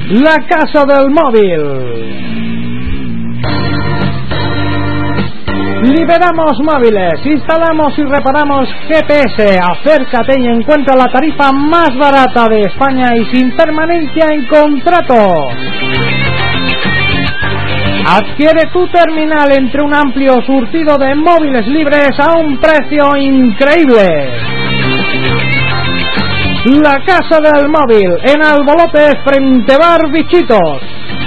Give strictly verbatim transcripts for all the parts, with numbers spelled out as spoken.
La Casa del Móvil. Liberamos móviles, instalamos y reparamos G P S. Acércate y encuentra la tarifa más barata de España y sin permanencia en contrato. Adquiere tu terminal entre un amplio surtido de móviles libres a un precio increíble. La Casa del Móvil, en Albolote, frente Bar Bichitos.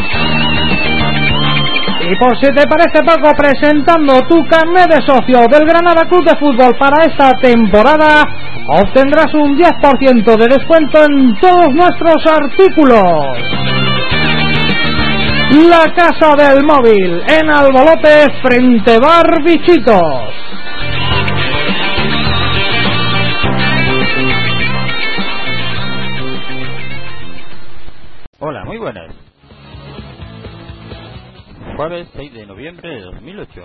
Y por si te parece poco, presentando tu carnet de socio del Granada Club de Fútbol para esta temporada, obtendrás un diez por ciento de descuento en todos nuestros artículos. La Casa del Móvil, en Albolote, frente Bar Bichitos. Hola, muy buenas. Jueves seis de noviembre de dos mil ocho.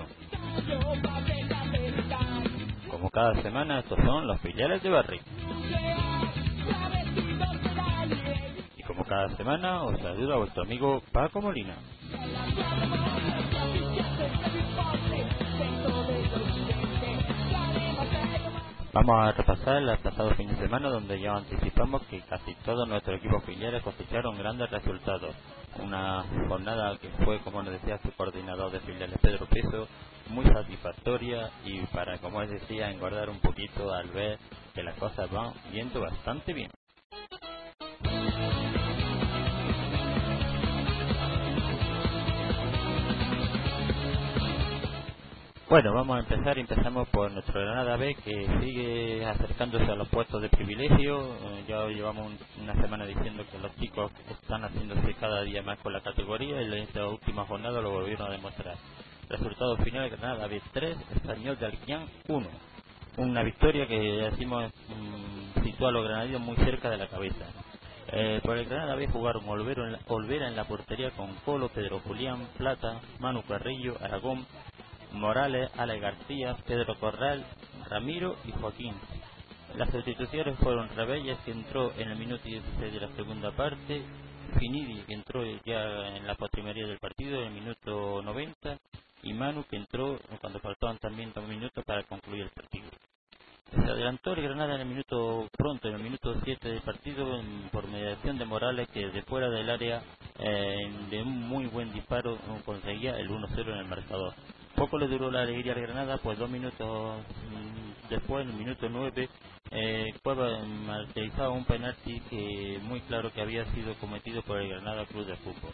Como cada semana, estos son los filiales de Barrick. Y como cada semana, os saluda vuestro amigo Paco Molina. Vamos a repasar el pasado fin de semana, donde ya anticipamos que casi todos nuestros equipos filiales cosecharon grandes resultados. Una jornada que fue, como nos decía su coordinador de filiales, Pedro Peso, muy satisfactoria y para, como él decía, engordar un poquito al ver que las cosas van yendo bastante bien. Bueno, vamos a empezar y empezamos por nuestro Granada B, que sigue acercándose a los puestos de privilegio. Eh, ya llevamos un, una semana diciendo que los chicos están haciéndose cada día más con la categoría y en esta última jornada lo volvieron a demostrar. Resultado final: Granada B tres, Español de Alquián uno. Una victoria que decimos mmm, sitúa a los granadinos muy cerca de la cabeza. Eh, por el Granada B jugaron Olvera en, la, Olvera en la portería con Colo, Pedro Julián, Plata, Manu Carrillo, Aragón, Morales, Ale García, Pedro Corral, Ramiro y Joaquín. Las sustituciones fueron Rebelles, que entró en el minuto dieciséis de la segunda parte, Finidi, que entró ya en la postrimería del partido en el minuto noventa, y Manu, que entró cuando faltaban también dos minutos para concluir el partido. Se adelantó el Granada en el minuto pronto, en el minuto siete del partido, en, por mediación de Morales, que de fuera del área, eh, de un muy buen disparo, conseguía el uno cero en el marcador. Poco le duró la alegría al Granada, pues dos minutos mmm, después, en el minuto nueve, eh, Cueva materializaba un penalti que muy claro que había sido cometido por el Granada Club de Fútbol.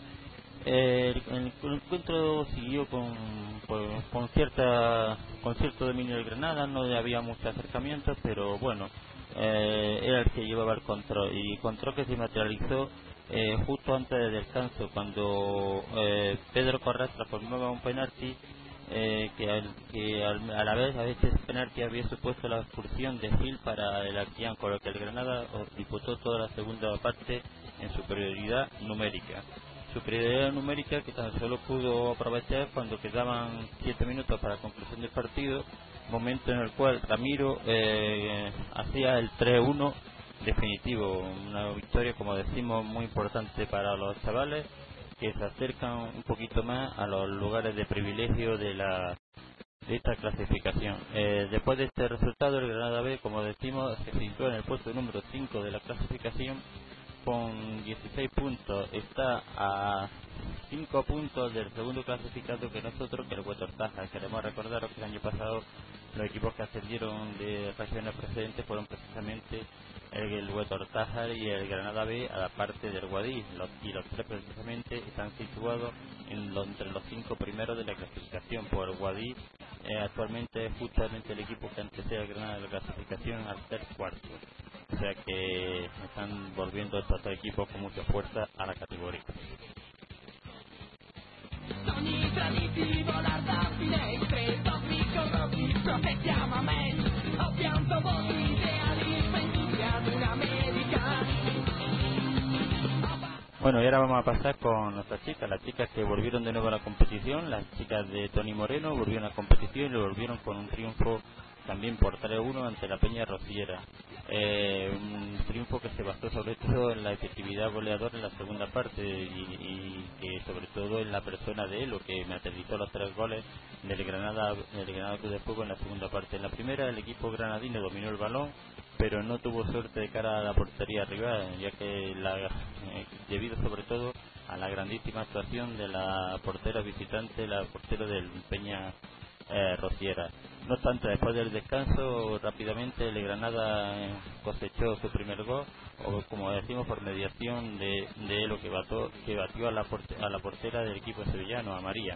Eh, el, el encuentro siguió con, con, con cierta con cierto dominio del Granada, no había muchos acercamientos, pero bueno, eh, era el que llevaba el control, y control que se materializó eh, justo antes del descanso, cuando eh, Pedro Corral transformaba un penalti eh, que, al, que al, a la vez a veces penalti había supuesto la expulsión de Gil para el Alquián, con lo que el Granada disputó toda la segunda parte en superioridad numérica. Superioridad numérica que tan solo pudo aprovechar cuando quedaban siete minutos para la conclusión del partido, momento en el cual Ramiro eh, hacía el tres uno definitivo. Una victoria, como decimos, muy importante para los chavales que se acercan un poquito más a los lugares de privilegio de la de esta clasificación. Eh, después de este resultado, el Granada B, como decimos, se situó en el puesto número cinco de la clasificación con dieciséis puntos. Está a cinco puntos del segundo clasificado que nosotros, que el Huetor Taja. Queremos recordaros que el año pasado los equipos que ascendieron de regiones precedentes fueron precisamente el, el Huetor Taja y el Granada B, a la parte del Guadix, los, y los tres precisamente están situados en lo, entre los cinco primeros de la clasificación. Por el Guadix eh, actualmente es justamente el equipo que antecede al Granada de la clasificación al ser cuarto. O sea que están volviendo estos dos equipos con mucha fuerza a la categoría. Bueno, y ahora vamos a pasar con nuestras chicas, las chicas que volvieron de nuevo a la competición, las chicas de Tony Moreno volvieron a la competición y lo volvieron con un triunfo también por tres uno ante la Peña Rociera. Eh, un triunfo que se basó sobre todo en la efectividad goleadora en la segunda parte y, y que sobre todo en la persona de Elo, que materializó los tres goles del Granada, del Granada Club de Fútbol en la segunda parte. En la primera el equipo granadino dominó el balón, pero no tuvo suerte de cara a la portería rival, ya que la, eh, debido sobre todo a la grandísima actuación de la portera visitante, la portera del Peña eh, Rociera. No obstante, después del descanso, rápidamente el Granada eh, cosechó su primer gol, o como decimos, por mediación de, de Elo, que, bató, que batió a la, porte, a la portera del equipo sevillano, a María.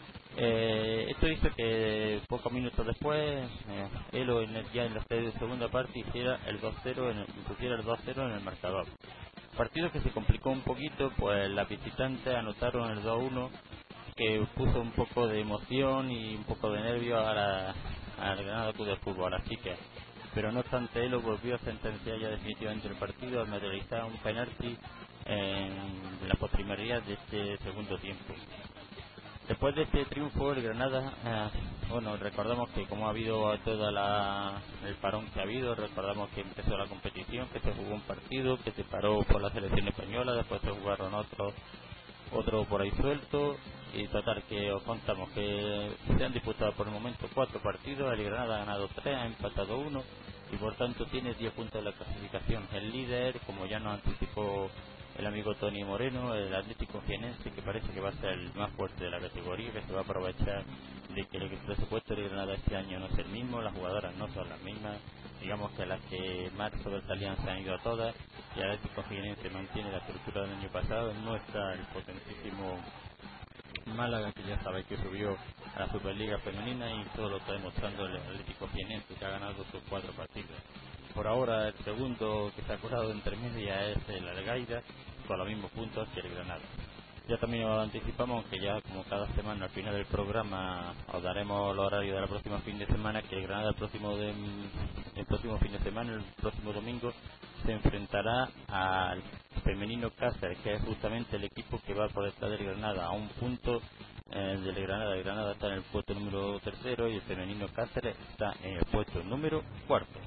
Eh, esto hizo que pocos minutos después eh, Elo en el, ya en la segunda parte hiciera el dos cero en el, pusiera el dos cero en el marcador. Partido que se complicó un poquito, pues las visitantes anotaron el dos uno, que puso un poco de emoción y un poco de nervio a la, al Granada Club de Fútbol, así que, pero no obstante, Elo volvió a sentenciar ya definitivamente el partido al materializar un penalti en la postrimería de este segundo tiempo. Después de este triunfo, el Granada, eh, bueno, recordamos que como ha habido toda la el parón que ha habido, recordamos que empezó la competición, que se jugó un partido, que se paró por la selección española, después se jugaron otros otro por ahí suelto, y total que os contamos que se han disputado por el momento cuatro partidos. El Granada ha ganado tres, ha empatado uno y por tanto tiene diez puntos de la clasificación. El líder, como ya nos anticipó el amigo Tony Moreno, el Atlético Jienense, que parece que va a ser el más fuerte de la categoría, que se va a aprovechar de que el presupuesto de Granada este año no es el mismo, las jugadoras no son las mismas, digamos que las que más sobresalían se han ido a todas, y el Atlético Jienense mantiene la estructura del año pasado. No está el potentísimo Málaga, que ya sabéis que subió a la Superliga Femenina, y todo lo está demostrando el Atlético Jienense, que ha ganado sus cuatro partidos. Por ahora el segundo que se ha colado entre media es el Algaida, con los mismos puntos que el Granada. Ya también os anticipamos que ya como cada semana al final del programa os daremos el horario de la próxima fin de semana, que el Granada el próximo, de, el próximo fin de semana, el próximo domingo, se enfrentará al femenino Cáceres, que es justamente el equipo que va por detrás del Granada, a un punto eh, del Granada. El Granada está en el puesto número tercero y el femenino Cáceres está en el puesto número cuarto.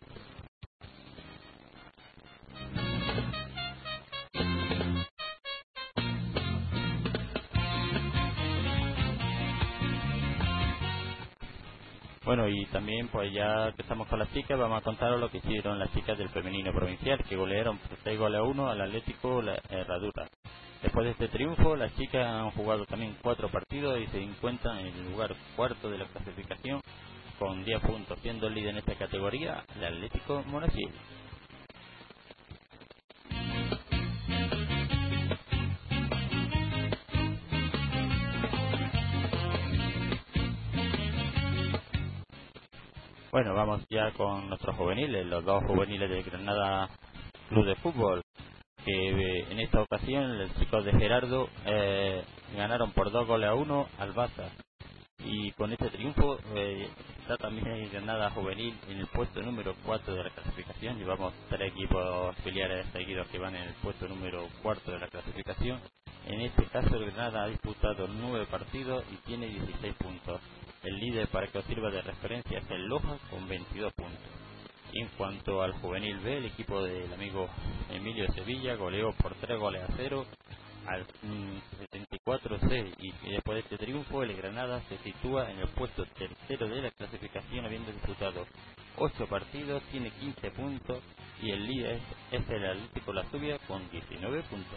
Bueno, y también pues ya que estamos con las chicas, vamos a contaros lo que hicieron las chicas del femenino provincial, que golearon por seis goles a uno al Atlético La Herradura. Después de este triunfo, las chicas han jugado también cuatro partidos y se encuentran en el lugar cuarto de la clasificación con diez puntos, siendo el líder en esta categoría el Atlético Monasil. Bueno, vamos ya con nuestros juveniles, los dos juveniles del Granada Club de Fútbol, que eh, en esta ocasión los chicos de Gerardo eh, ganaron por dos goles a uno al Baza, y con este triunfo eh, está también el Granada Juvenil en el puesto número cuatro de la clasificación. Llevamos tres equipos filiales seguidos que van en el puesto número cuarto de la clasificación. En este caso el Granada ha disputado nueve partidos y tiene dieciséis puntos. El líder, para que os sirva de referencia, es el Loja con veintidós puntos. Y en cuanto al Juvenil B, el equipo del amigo Emilio de Sevilla goleó por tres goles a cero al setenta y cuatro C, y después de este triunfo el Granada se sitúa en el puesto tercero de la clasificación, habiendo disputado ocho partidos, tiene quince puntos, y el líder es el Atlético La Zubia con diecinueve puntos.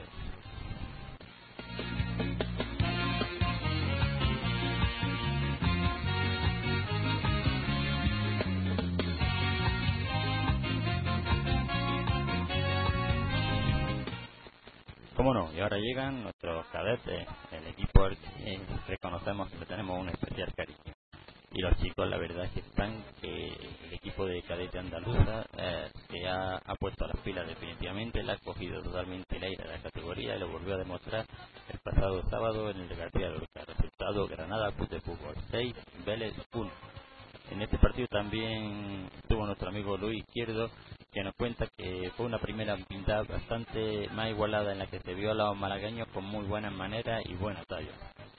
¿Cómo no? Y ahora llegan nuestros cadetes, el equipo al que reconocemos que le tenemos un especial cariño. Y los chicos, la verdad es que están, que el equipo de cadete andaluza eh, se ha, ha puesto a las pilas definitivamente, le ha cogido totalmente el aire a la categoría y lo volvió a demostrar el pasado sábado en el de García Lorca. Resultado: Granada Club de Fútbol seis, Vélez uno. En este partido también estuvo nuestro amigo Luis Izquierdo, que nos cuenta que fue una primera mitad bastante más igualada, en la que se vio a los malagueños con muy buenas maneras y buena talla.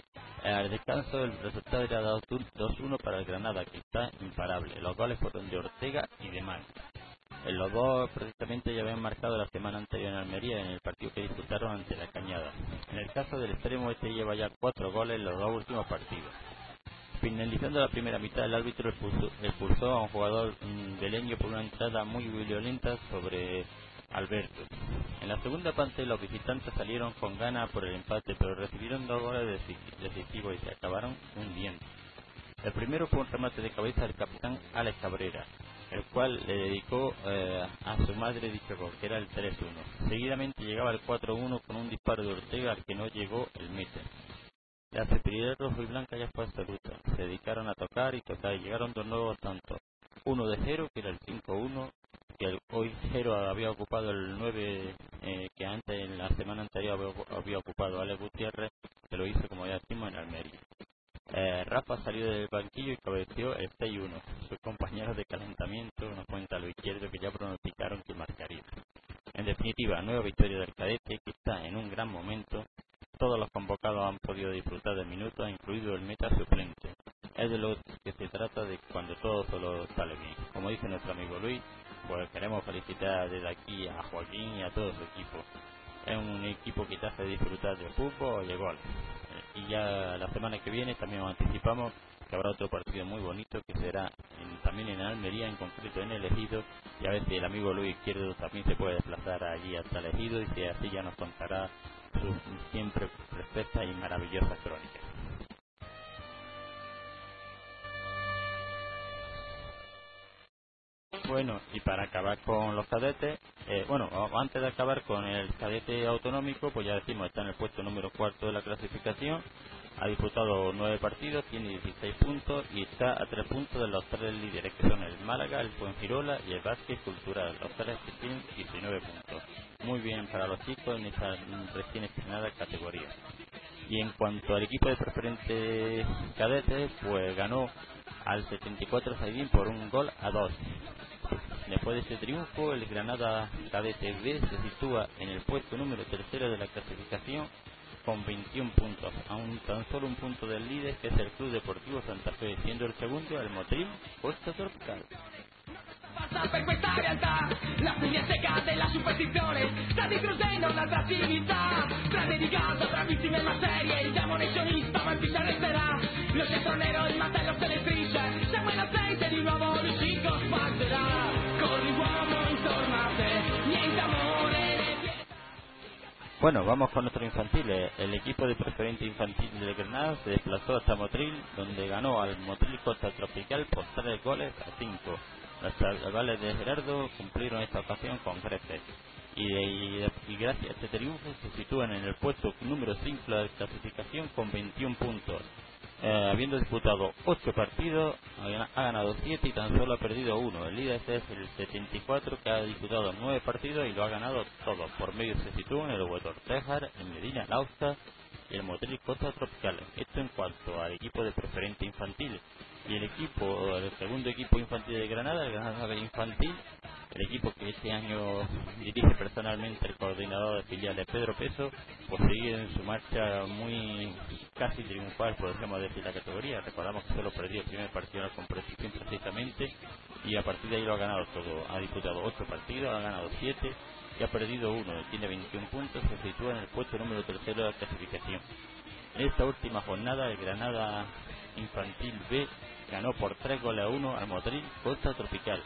Al descanso el resultado era dos uno para el Granada, que está imparable. Los goles fueron de Ortega y de Manta. En los dos precisamente ya habían marcado la semana anterior en Almería en el partido que disputaron ante la Cañada. En el caso del extremo, este lleva ya cuatro goles en los dos últimos partidos. Finalizando la primera mitad, el árbitro expulsó, expulsó a un jugador mmm, beleño por una entrada muy violenta sobre Alberto. En la segunda parte los visitantes salieron con ganas por el empate, pero recibieron dos goles decisivos y se acabaron hundiendo. El primero fue un remate de cabeza del capitán Alex Cabrera, el cual le dedicó eh, a su madre dicho gol, que era el tres uno. Seguidamente llegaba el cuatro uno con un disparo de Ortega al que no llegó el meta. La superioridad rojo y blanca ya fue absoluta. Se dedicaron a tocar y tocar y llegaron dos nuevos tantos. Uno de cero, que era el cinco uno, que el, hoy cero había ocupado el nueve, eh, que antes en la semana anterior había, había ocupado Alex Gutiérrez, que lo hizo como ya decimos en Almería. Eh, Rafa salió del banquillo y cabeceó el seis uno. Sus compañeros de calentamiento nos cuenta a lo izquierdo que ya pronosticaron que marcaría. En definitiva, nueva victoria del Cadete, que está en un gran momento. Todos los convocados han podido disfrutar de minutos, incluido el meta suplente. Es de lo que se trata de cuando todo solo sale bien. Como dice nuestro amigo Luis, pues queremos felicitar desde aquí a Joaquín y a todo su equipo. Es un equipo que te hace disfrutar de fútbol y de gol. Y ya la semana que viene también os anticipamos que habrá otro partido muy bonito que será en, también en Almería, en concreto en el Ejido, y a ver si el amigo Luis Izquierdo también se puede desplazar allí hasta el Ejido y si así ya nos contará sus siempre perfectas y maravillosas crónicas. Bueno, y para acabar con los cadetes, eh, bueno, antes de acabar con el cadete autonómico, pues ya decimos, está en el puesto número cuarto de la clasificación, ha disputado nueve partidos, tiene dieciséis puntos y está a tres puntos de los tres líderes, que son el Málaga, el Fuengirola y el Vázquez Cultural, los tres que tienen diecinueve puntos. Muy bien para los chicos en esta recién estrenada categoría. Y en cuanto al equipo de preferente cadete, pues ganó al setenta y cuatro Saidín por un gol a dos. Después de este triunfo, el Granada Cadete B se sitúa en el puesto número tercero de la clasificación con veintiún puntos, a un tan solo un punto del líder, que es el Club Deportivo Santa Fe, siendo el segundo el Motril Costa Tropical. Passa per questa realtà, la figlia secca della superstizione, sta distrugendo l'attrattività, tra dedicato, bravissime ma serie, il demone sionista ma ci resterà, lo centro nero, il mantello se ne strisce, siamo innocenti di nuovo l'uscito spazierà, corri uomo intorno a te, niente amore. Bueno, vamos con nuestros infantiles. El equipo de preferente infantil de Granada se desplazó hasta Motril, donde ganó al Motril Costa Tropical por tres goles a cinco. Los chavales de Gerardo cumplieron esta ocasión con creces. Y, y, y gracias a este triunfo se sitúan en el puesto número cinco de la clasificación con veintiún puntos. Eh, habiendo disputado ocho partidos, ha ganado siete y tan solo ha perdido uno. El líder es el setenta y cuatro, que ha disputado nueve partidos y lo ha ganado todo. Por medio se sitúan el Huetor Tejar, el Medina Lausta y el Motril Costa Tropical. Esto en cuanto al equipo de preferente infantil. Y el equipo, el segundo equipo infantil de Granada, el Granada Infantil, el equipo que este año dirige personalmente el coordinador de filiales Pedro Peso, pues sigue en su marcha muy casi triunfal, podríamos decir, la categoría. Recordamos que solo perdió el primer partido en la competición precisamente, y a partir de ahí lo ha ganado todo. Ha disputado ocho partidos, ha ganado siete y ha perdido uno. Tiene veintiún puntos, se sitúa en el puesto número tercero de la clasificación. En esta última jornada, el Granada Infantil B ganó por tres goles a uno al Motril Costa Tropical.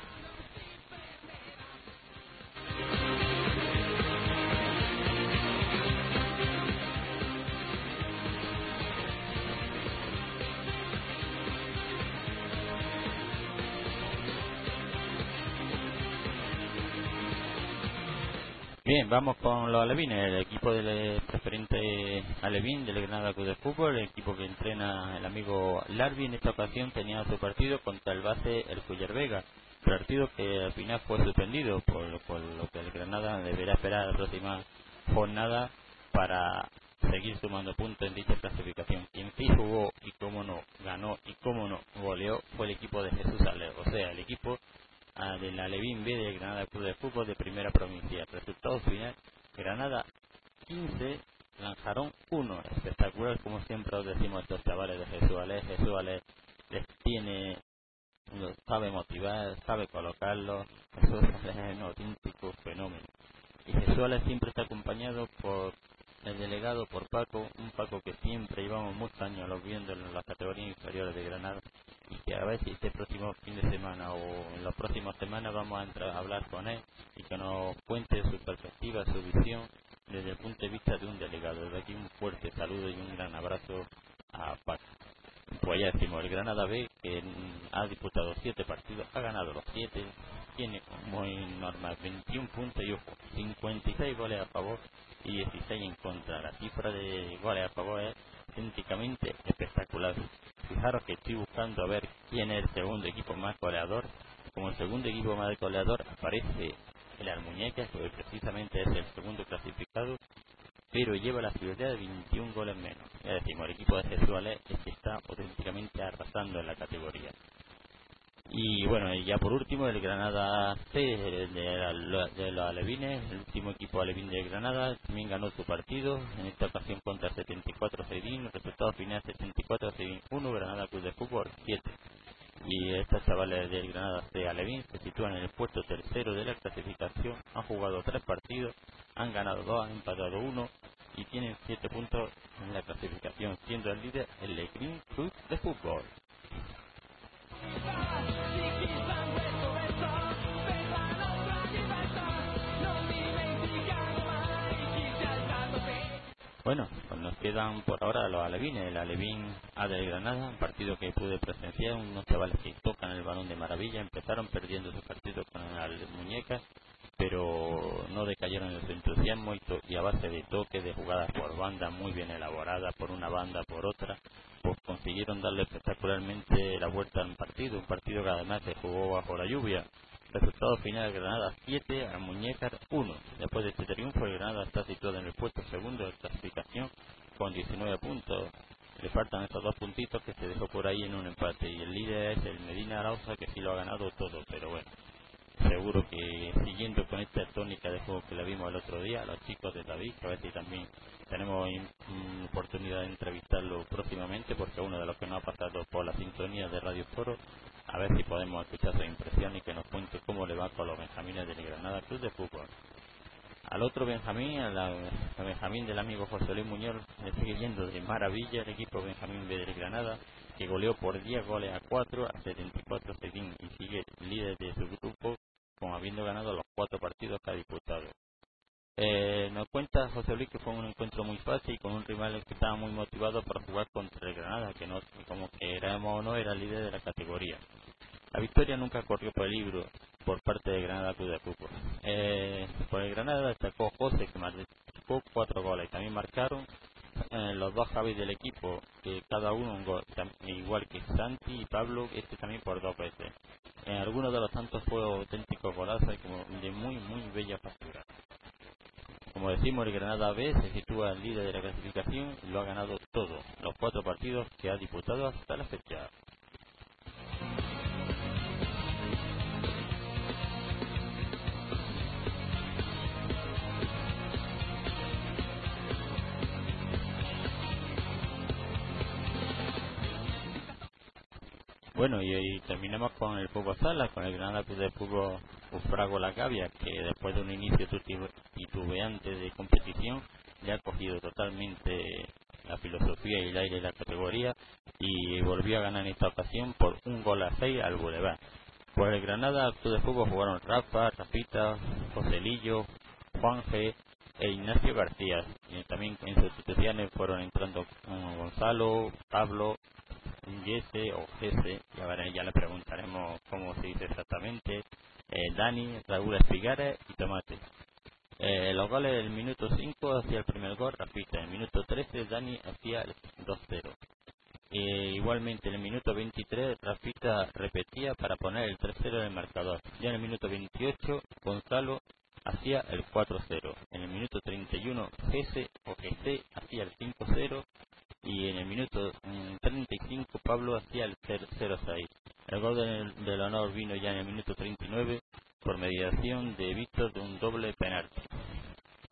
Bien, vamos con los alevines, el equipo del preferente alevín del Granada Club de Fútbol, el equipo que entrena el amigo Larvi. En esta ocasión tenía su partido contra el base el Cuellar Vega, partido que al final fue suspendido, por lo, por lo que el Granada deberá esperar la próxima jornada para seguir sumando puntos en dicha clasificación. Quien sí jugó y cómo no ganó y cómo no goleó fue el equipo de Jesús Ale, o sea, el equipo del Alevín B del Granada Club de Fútbol de Primera Provincia. Resultado final: Granada quince, Lanjarón uno. Espectacular, como siempre os decimos estos chavales de Jesús Ale. Jesús Ale les tiene, lo sabe motivar, sabe colocarlos. Jesús Ale es un auténtico fenómeno. Y Jesús Ale siempre está acompañado por el delegado, por Paco, un Paco que siempre llevamos muchos años los viendo en las categorías inferiores de Granada, y que a ver si este próximo fin de semana o en las próximas semanas vamos a entrar a hablar con él y que nos cuente su perspectiva, su visión desde el punto de vista de un delegado. Desde aquí un fuerte saludo y un gran abrazo a Paco. Pues ya decimos, el Granada B, que ha disputado siete partidos, ha ganado los siete, tiene muy normal veintiún puntos y ojo, cincuenta y seis goles a favor y dieciséis en contra. La cifra de goles a favor es auténticamente espectacular. Fijaros que estoy buscando a ver quién es el segundo equipo más goleador. Como el segundo equipo más goleador aparece el Almuñécar, que precisamente es el segundo clasificado, pero lleva la prioridad de veintiún goles menos. Ya decimos, el equipo de Jesús Ale es que está auténticamente arrasando en la categoría. Y bueno, y ya por último, el Granada C de, de, de los alevines, el último equipo alevín de Granada, también ganó su partido, en esta ocasión contra setenta y cuatro Seidín, el resultado final setenta y cuatro Seidín uno, Granada Club de Fútbol siete. Y estos chavales del Granada C alevín se sitúan en el puesto tercero de la clasificación, han jugado tres partidos, han ganado dos, han empatado uno y tienen siete puntos en la clasificación, siendo el líder el Lecrín Club de Fútbol. Bueno, pues nos quedan por ahora los alevines. El Alevín A del Granada, un partido que pude presenciar, unos chavales que tocan el balón de maravilla, empezaron perdiendo su partido con el Muñecas, pero no decayeron en su entusiasmo y, to y a base de toques, de jugadas por banda muy bien elaboradas, por una banda, por otra, pues consiguieron darle espectacularmente la vuelta al partido, un partido que además se jugó bajo la lluvia. Resultado final, Granada siete, a Muñecas uno. Después de este triunfo, el Granada está situado en el puesto segundo de clasificación con diecinueve puntos. Le faltan estos dos puntitos que se dejó por ahí en un empate. Y el líder es el Medina Arauza, que sí lo ha ganado todo, pero bueno, seguro que siguiendo con esta tónica de juego que le vimos el otro día a los chicos de David, que a ver si también tenemos una oportunidad de entrevistarlo próximamente, porque uno de los que nos ha pasado por la sintonía de Radio Foro, a ver si podemos escuchar su impresión y que nos cuente cómo le va con los benjamines del Granada Club de Fútbol. Al otro Benjamín, al, al Benjamín del amigo José Luis Muñoz, le sigue yendo de maravilla el equipo Benjamín B del Granada, que goleó por diez goles a cuatro a setenta y cuatro Seidín y sigue líder de su grupo, con habiendo ganado los cuatro partidos que ha disputado. Eh, nos cuenta José Luis que fue un encuentro muy fácil y con un rival que estaba muy motivado para jugar contra el Granada, que no, como que éramos o no, era líder de la categoría. La victoria nunca corrió peligro por parte de Granada Club de Fútbol. Eh, por el Granada destacó José, que marcó cuatro goles. También marcaron eh, los dos Javis del equipo, que cada uno un gol, igual que Santi y Pablo, este también por dos veces. En eh, algunos de los tantos fue auténticos golazos y como de muy, muy bella factura. Como decimos, el Granada B se sitúa en líder de la clasificación y lo ha ganado todo, los cuatro partidos que ha disputado hasta la fecha. Bueno, y, y terminamos con el fútbol sala, con el Granada Club de Fútbol Ufrago La Gavia, que después de un inicio titubeante de competición, ya ha cogido totalmente la filosofía y el aire de la categoría y volvió a ganar en esta ocasión por un gol a seis al Boulevard. Por el Granada Club de Fútbol jugaron Rafa, Rafita, Joselillo, Juan G e Ignacio García. Y también en sustituciones fueron entrando Gonzalo, Pablo, Jesse o Jesse, y ahora ya le preguntaremos cómo se dice exactamente, eh, Dani, Raúl Espigares y Tomate. Eh, los goles del minuto cinco hacía el primer gol Rafita, en el minuto trece Dani hacía el dos cero. Eh, igualmente en el minuto veintitrés Rafita repetía para poner el tres cero en el marcador. Ya en el minuto veintiocho Gonzalo hacía el cuatro cero. En el minuto treinta y uno Jesse o Jesse hacía el cinco cero. Y en el minuto treinta y cinco Pablo hacía el cero seis. El gol del, del honor vino ya en el minuto treinta y nueve por mediación de Víctor de un doble penalti.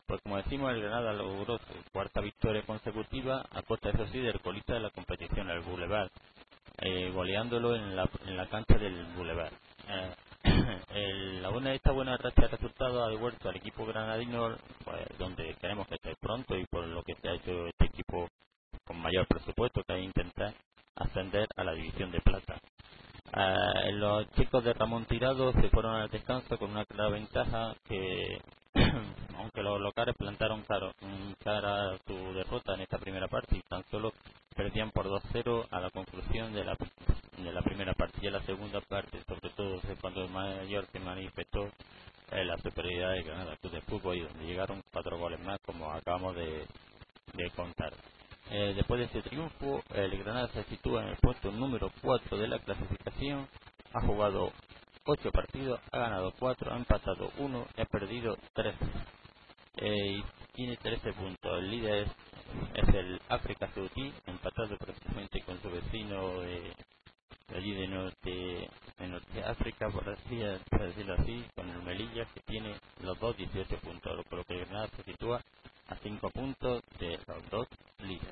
Pues como decimos, el Granada logró su cuarta victoria consecutiva a costa, eso sí, del colista de la competición, el Boulevard, eh, goleándolo en la, en la cancha del Boulevard. Eh, el, la buena, esta buena racha de resultados ha devuelto al equipo granadino, pues, donde queremos que esté pronto, y por lo que se ha hecho este equipo con mayor presupuesto, que hay que intentar ascender a la división de plata. Uh, los chicos de Ramón Tirado se fueron al descanso con una clara ventaja que, aunque los locales plantaron cara, cara a su derrota en esta primera parte y tan solo perdían por dos cero a la conclusión de la, de la primera parte. Y en la segunda parte, sobre todo, es cuando el mayor se manifestó eh, la superioridad de Granada Club de Fútbol, y donde llegaron cuatro goles más, como acabamos de, de contar. Eh, después de este triunfo, el Granada se sitúa en el puesto número cuatro de la clasificación. Ha jugado ocho partidos, ha ganado cuatro, ha empatado uno y ha perdido tres. Eh, y tiene trece puntos. El líder es, es el África Saudí, empatado precisamente con su vecino de, de allí de norte, de norte África, por, así, por decirlo así, con el Melilla, que tiene los dos dieciocho puntos, por lo que el Granada se sitúa a cinco puntos de los dos líderes.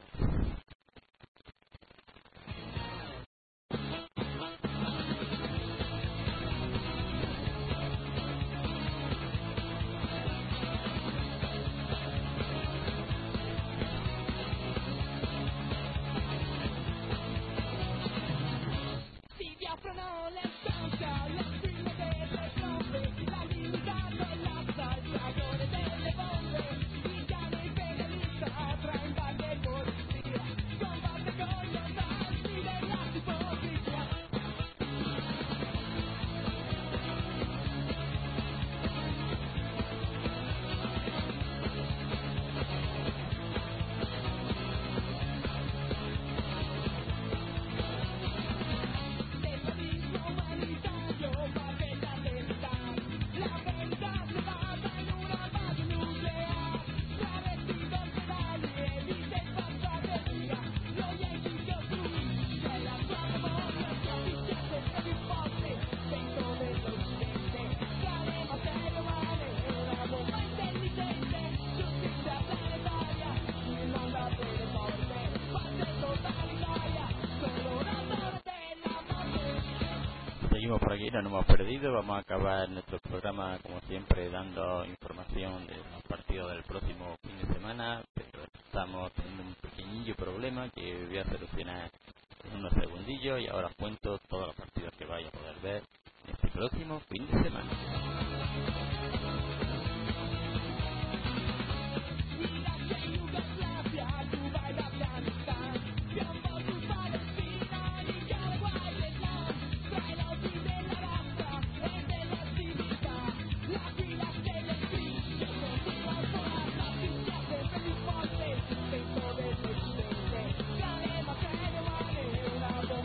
Seguimos por aquí, no nos hemos perdido. Vamos a acabar nuestro programa, como siempre, dando información de los partidos del próximo fin de semana, pero estamos teniendo un pequeñillo problema que voy a solucionar en unos segundillos, y ahora os cuento todos los partidos que vais a poder ver este próximo fin de semana.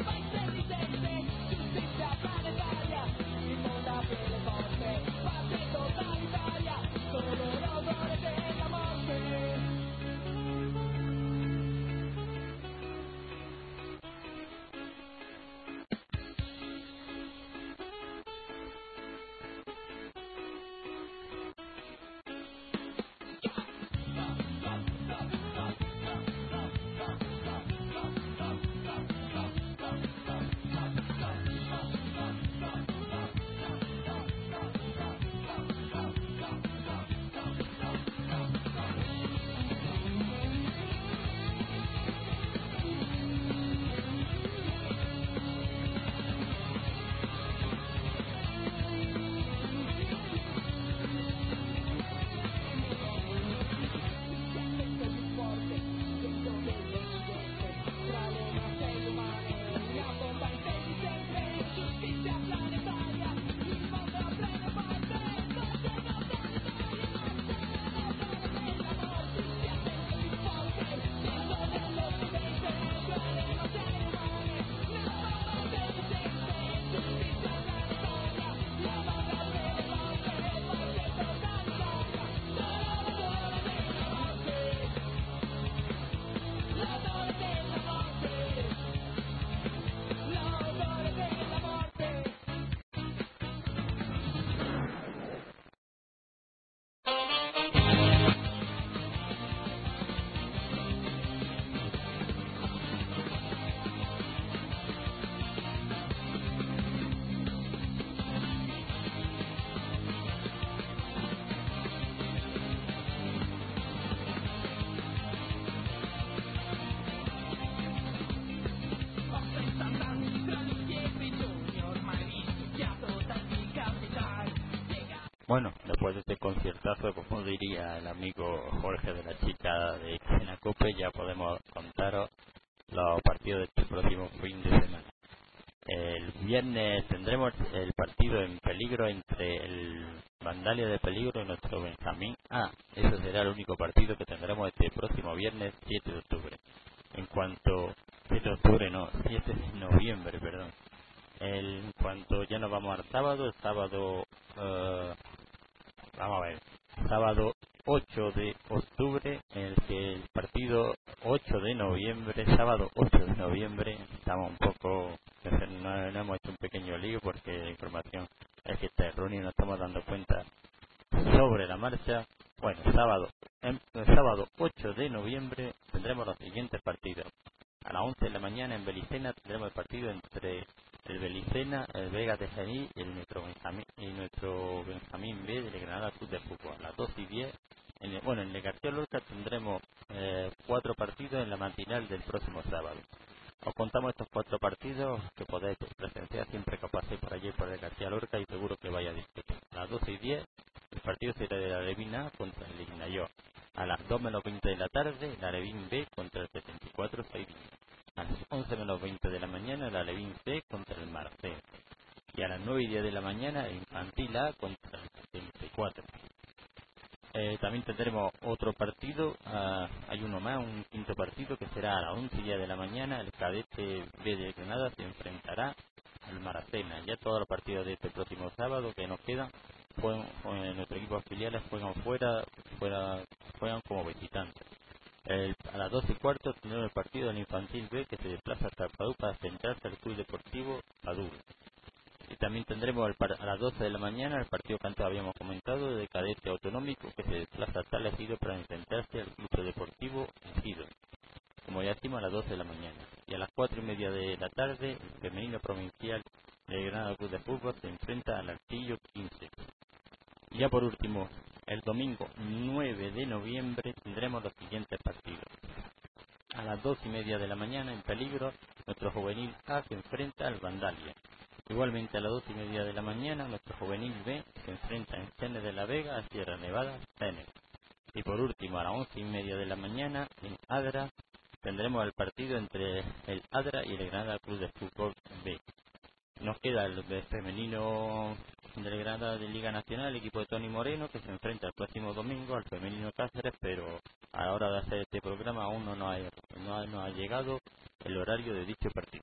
Bye. Bueno, después de este conciertazo, como diría el amigo Jorge de la Chica de Xenacope, ya podemos contaros los partidos de este próximo fin de semana. El viernes tendremos el partido en peligro entre el Vandalia de Peligro y nuestro Benjamín A. Ese será el único partido que tendremos este próximo viernes siete de octubre. En cuanto... siete de octubre no, siete de noviembre, perdón. El, en cuanto ya nos vamos al sábado, el sábado... Uh, vamos a ver, sábado ocho de octubre, en el que el partido ocho de noviembre, sábado ocho de noviembre, estamos un poco, no, no hemos hecho un pequeño lío porque la información es que está errónea y nos estamos dando cuenta sobre la marcha. Bueno, sábado, el sábado ocho de noviembre tendremos los siguientes partidos. A las once de la mañana en Belicena tendremos el partido entre el Belicena, el Vega de Jaén y el nuestro Benjamín, y nuestro Benjamín B del Granada Club de Fútbol. A las dos y diez, en el, bueno, en el García Lorca tendremos eh, cuatro partidos en la matinal del próximo sábado. Os contamos estos cuatro partidos que podéis presenciar siempre que paséis por allí por el García Lorca y seguro que vaya a disfrutar. A las doce y diez el partido será de la Levina contra el Ignayo. A las dos menos veinte de la tarde la Levín B contra el setenta y cuatro Saidín. A las once menos veinte de la mañana la Levín C contra el Marcel. Y a las nueve y diez de la mañana el Infantil A contra el setenta y cuatro. Eh, también tendremos otro partido, uh, hay uno más, un quinto partido que será a las once y diez de la mañana. El Cadete B de Granada se enfrentará al Maracena. Ya todos los partidos de este próximo sábado que nos quedan, juegan, juegan, nuestros equipos filiales juegan fuera, fuera juegan como visitantes. El, a las doce y cuarto tendremos el partido del Infantil B que se desplaza hasta Padú para centrarse al Club Deportivo Padú. Y también tendremos el, a las doce de la mañana el partido que antes habíamos comentado de Cadete Autonómico que se desplaza hasta el Ejido para enfrentarse al Club Deportivo Ejido, como ya decimos, a las doce de la mañana. Y a las cuatro y media de la tarde el femenino provincial de Granada Club de Fútbol se enfrenta al Artillo quince. Y ya por último, el domingo nueve de noviembre tendremos los siguientes partidos. A las dos y media de la mañana en Peligro nuestro juvenil A se enfrenta al Vandalia. Igualmente a las dos y media de la mañana nuestro juvenil B se enfrenta en Cene de la Vega a Sierra Nevada Cene. Y por último a las once y media de la mañana en Adra tendremos el partido entre el Adra y el Granada Club de Fútbol B. Nos queda el femenino del Granada de Liga Nacional, el equipo de Tony Moreno, que se enfrenta el próximo domingo al femenino Cáceres, pero a la hora de hacer este programa aún no nos ha, no ha, no ha llegado el horario de dicho partido.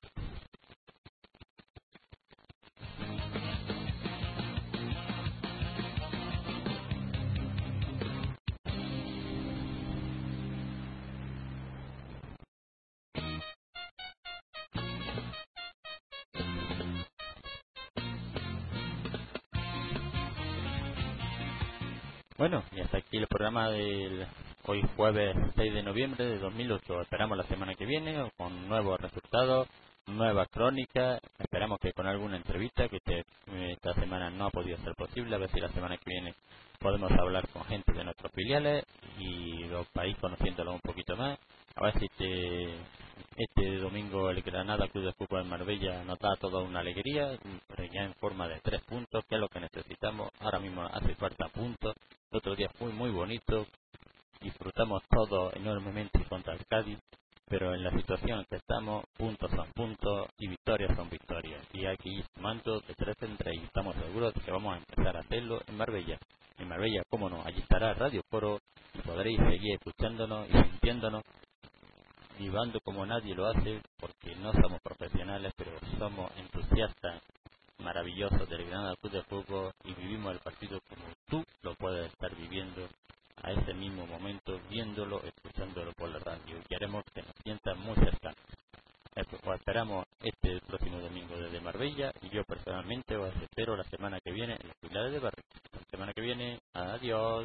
Bueno, y hasta aquí el programa del hoy jueves seis de noviembre de dos mil ocho. Esperamos la semana que viene con nuevos resultados, nuevas crónicas. Esperamos que con alguna entrevista que este, esta semana no ha podido ser posible. A ver si la semana que viene podemos hablar con gente de nuestros filiales y los países conociéndolos un poquito más. A ver si este, este domingo el Granada Club de Fútbol en Marbella nos da toda una alegría, ya en forma de tres puntos, que es lo que necesitamos. Ahora mismo hace falta puntos. El otro día fue muy bonito, disfrutamos todo enormemente contra el Cádiz, pero en la situación en que estamos, puntos son puntos y victorias son victorias. Y aquí sumando de tres en tres y estamos seguros de que vamos a empezar a hacerlo en Marbella. En Marbella, cómo no, allí estará Radio Foro y podréis seguir escuchándonos y sintiéndonos, vivando como nadie lo hace, porque no somos profesionales, pero somos entusiastas maravillosos del Granada Club de Fútbol y vivimos el partido como tú lo puedes estar viviendo a ese mismo momento, viéndolo, escuchándolo por la radio, y haremos que nos sientan muy cercanos. Os esperamos este próximo domingo desde Marbella y yo personalmente os espero la semana que viene en las ciudades de Barrio. La semana que viene, adiós.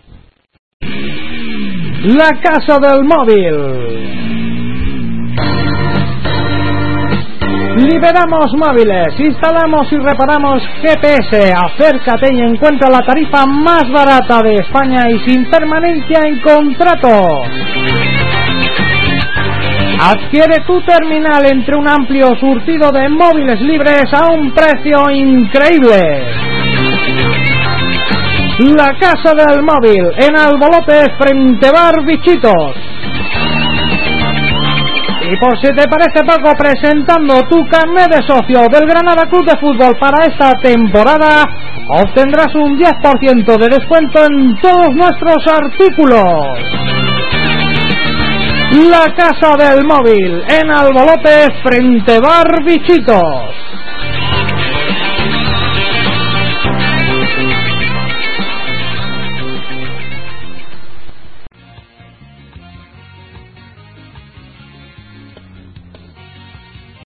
La Casa del Móvil. Liberamos móviles, instalamos y reparamos G P S. Acércate y encuentra la tarifa más barata de España y sin permanencia en contrato. Adquiere tu terminal entre un amplio surtido de móviles libres a un precio increíble. La Casa del Móvil, en Albolote, frente Bar Bichitos. Y por si te parece poco, presentando tu carnet de socio del Granada Club de Fútbol para esta temporada, obtendrás un diez por ciento de descuento en todos nuestros artículos. La Casa del Móvil, en Albolote, frente Bar Bichitos.